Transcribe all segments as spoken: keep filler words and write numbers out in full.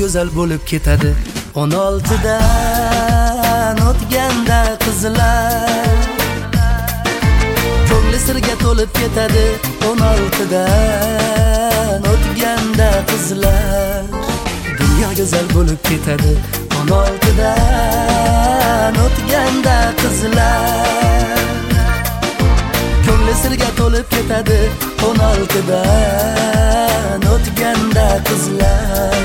go'zal bo'lib ketadi. o'n oltidan o'tganda qizlar ko'ngli sirga to'lib ketadi. o'n oltidan o'tganda qizlar dunyo go'zal bo'lib ketadi. o'n oltidan o'tganda qizlar ko'ngli sirga to'lib ketadi. o'n oltidan o'tganda qizlar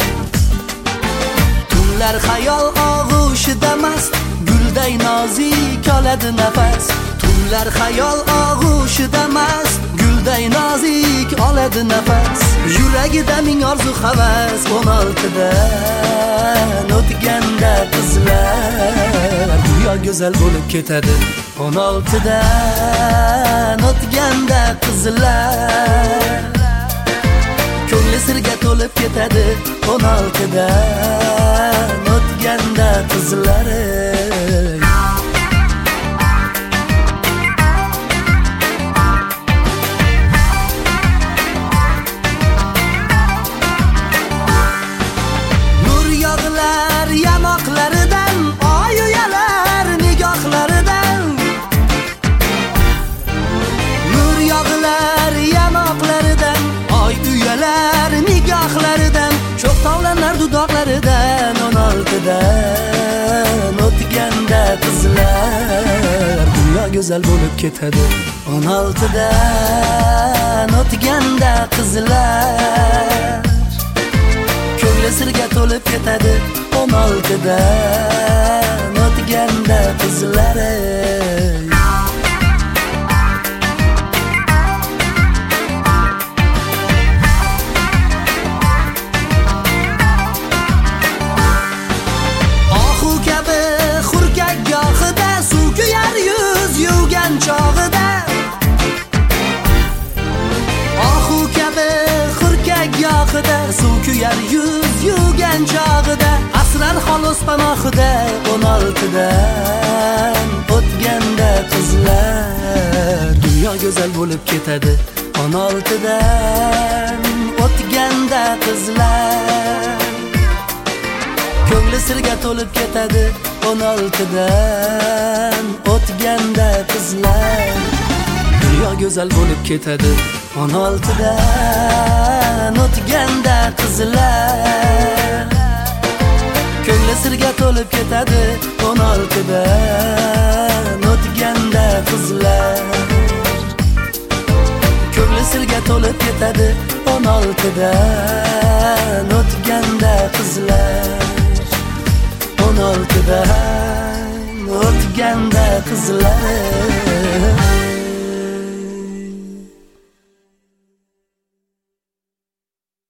tunlar xayol og'ushida mast gulday nozik oladi nafas. Tunlar xayol og'ushida mast gulday nozik oladi nafas. Yuragida ming orzu havas. o'n oltidan o'tganda qizlar dunyo go'zal bo'lib ketadi. o'n oltidan o'tganda qizlar ko'ngli sirga to'lib ketadi. o'n oltidan o'tganda qizlar nur yog'lar yamoqlaridan, oy uyalar nigohlaridan. Nur yog'lar yamoqlaridan, oy uyalar nigohlaridan. Cho'q tog'lanlar dudoqlaridan. o'n oltidan o'tganda qizlar dunyo go'zal bo'lib ketadi. o'n oltidan o'tganda qizlar ko'ngli sirga to'lib ketadi. o'n oltidan o'tganda qizlar chog'ida. Ohu kabi xurkak yoqida suv kuyar yuz yuvgan chog'ida. Asrar xolos panohida. o'n oltidan o'tganda qizlar dunyo go'zal bo'lib ketadi. o'n oltidan o'tganda qizlar ko'ngli sirga to'lib ketadi. o'n oltidan o'tganda qizlar dunyo go'zal bo'lib ketadi. o'n oltidan o'tganda qizlar ko'ngli sirga to'lib ketadi. o'n oltidan o'tganda qizlar ko'ngli sirga to'lib ketadi. o'n oltidan o'tganda qizlar o'n oltidan o'tganda qizlar